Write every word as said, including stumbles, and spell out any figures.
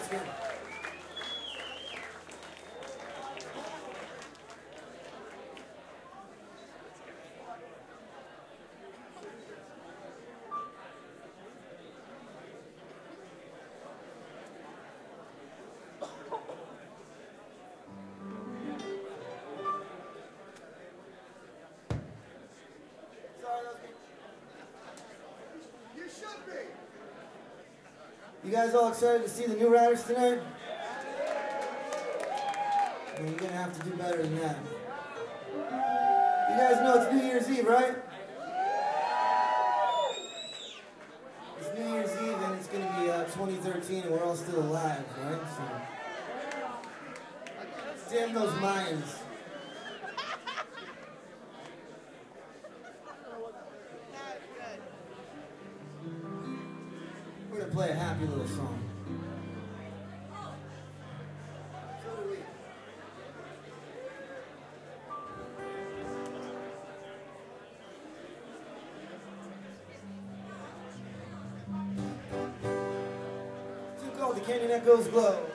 You guys all excited to see the New Riders tonight? Well, you're going to have to do better than that. You guys know it's New Year's Eve, right? It's New Year's Eve and it's going to be uh, twenty thirteen and we're all still alive, right? So, damn those Mayans. We're going to play a happy little song. It's called The Canyon Echoes Glow.